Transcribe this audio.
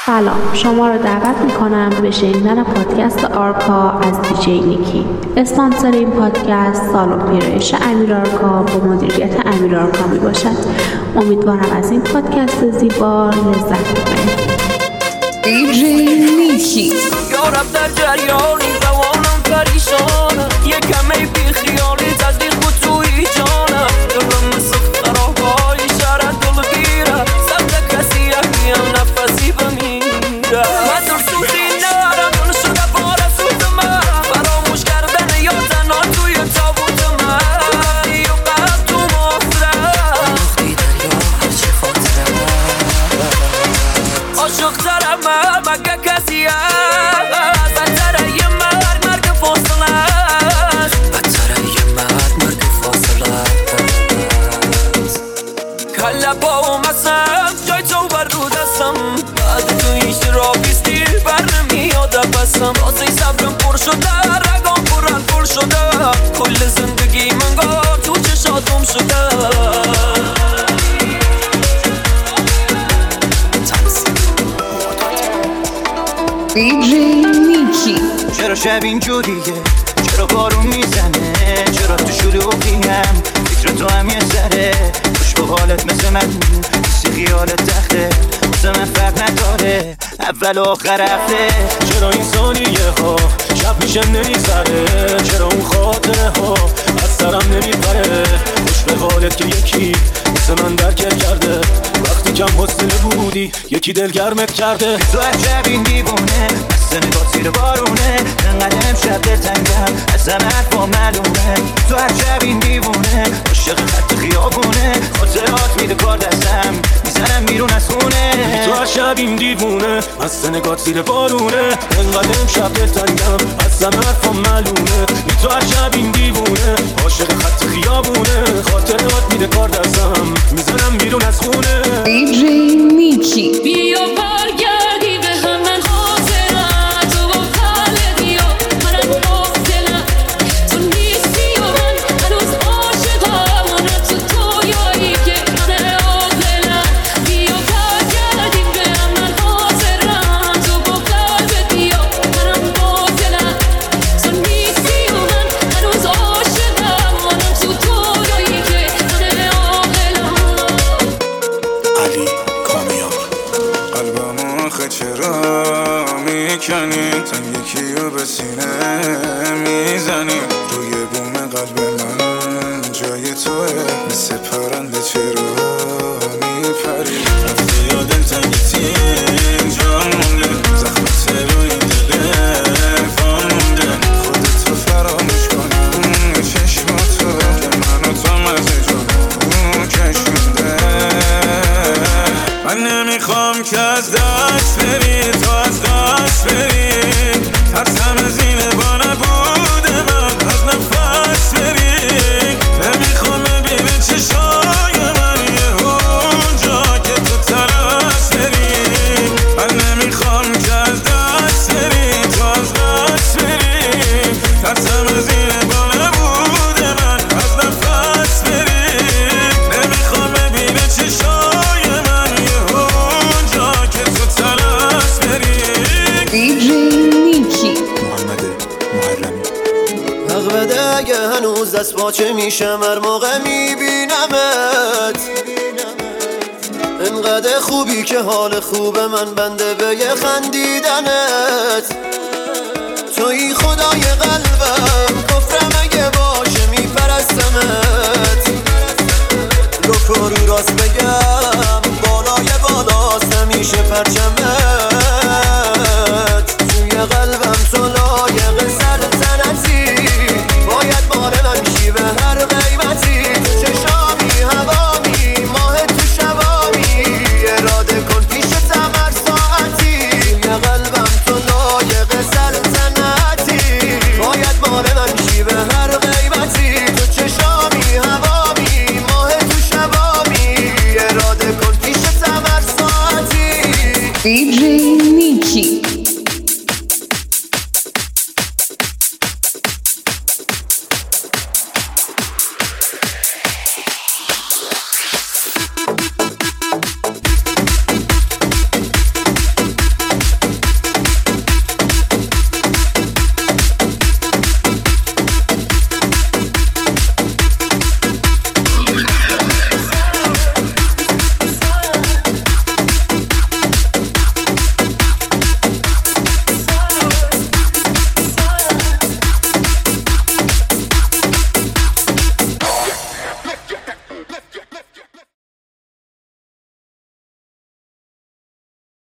سلام، شما رو دعوت میکنم به شنیدن پادکست آرکا از دیجی نیکی. اسپانسر این پادکست سالن پیرایش امیر آرکا با مدیریت امیر آرکا می باشد. امیدوارم از این پادکست زیبا لذت ببرید. دیجی نیکی. یارب در جریانی روانم پریشانم، یکم ای بی خیالی تزدیق بود توی جانم. دلم مثل خرابای شهرت دلگیره، سمت کسی اگیم نفسی بمیره. من در سوزی نرم دل شده باره سوز من، فراموش کردن یا تنها توی تابوت من. یا قلب تو مفره مختی دریا هرچی خاطره عاشق ترم مگه کسی هست، بدتره یه مرگ فاصله است، بدتره یه مرگ فاصله است. کله با اومسم جای تو بر رو دستم، بعد تو هیچ را بیستی بر نمیاد بسم. واسه صبرم پر شده، رگام پر شده، کل زندگی من گاه تو چشاتم شده. دیجی نیکی. چرا شب اینجوریه؟ چرا بارون میزنه؟ چرا تو شلوغیم؟ فکر تو هم یه سره، خوش به حالت مثل من، مثل خیالت تخته، واسه من فرق نداره اول و آخر هفته. چرا این ثانیه ها شب میشه نمیگذره؟ چرا اون خاطره ها از سرم نمیپره؟ خوش به حالت که یکی مثل من درکت کرده، وقتی کم حوصله بودی یکی دلگرمت کرده. تو عجب این دیوونه، مثل نگاه زیر بارونه، انقدر امشب دلتنگم از همه حرفا معلومه. تو عجب این دیوونه، عاشق خط خیابونه، خاطرات میده کار دستم، میزنم بیرون از خونه. تو عجب این دیوونه، مثل نگاه زیر بارونه، انقدر امشب دلتنگم از همه حرفا معلومه. تو عجب این دیوونه، عاشق خط خیابونه، خاطرات میده کار دستم، میزنم بیرون از خونه. دیجی نیکی. بیا برگردی به هم، من حاضرم تو با قلبی و منم حاضرم. تو نیستی و من هنوز عاشقم، منم تو تویایی که من عاقلم. بیا برگردی به هم، من حاضرم تو با قلبی و منم حاضرم. تو نیستی و من هنوز عاشقم، منم تو تویایی که من عاقلم. علی کامیاب. قلبم آخه چرا میکنی؟ تن یکیو به سینه میزنی، روی بوم قلب من جای توه، مثل پرنده چرا میپری؟ رفتی یا دلتنگیتی اینجا مونده، زخمت روی دل فان مونده. خودتو فراموش کنم چشماتو که منو تو مزه جانو کشونده. من نمیخوام که از دست بری، تو از دست بری، ترسم از اینه با نبود من از نفس بری. نمیخوام ببینه چشای من یه اونجا که تو ترس بری. من نمیخوام که از دست بری، تو از دست بری، ترسم از اینه با نبود من از نفس بری. نمیخوام ببینه چشای من یه اونجا که تو ترس بری. دیجی نیکی. محمد محرمی. حق بده اگه هنوز دست باچه میشم هر موقع میبینمت. انقدر خوبی که حال خوب من بنده به یه خندیدنت. توی خدای قلبم، کفرم اگه باشه میپرستمت. رو راست بگم بالای بالاست همیشه پرچمت. توی قلبم تو لایق سلطنتی، باید مال من شی به هر قیمتی. تو چشامی هوامی، ماه تو شبامی، اراده کن پیشتم هر ساعتی. توی قلبم تو لایق سلطنتی، باید مال من شی به هر قیمتی. تو چشامی هوامی، ماه تو شبامی، اراده کن پیشتم هر ساعتی. دیجی نیکی.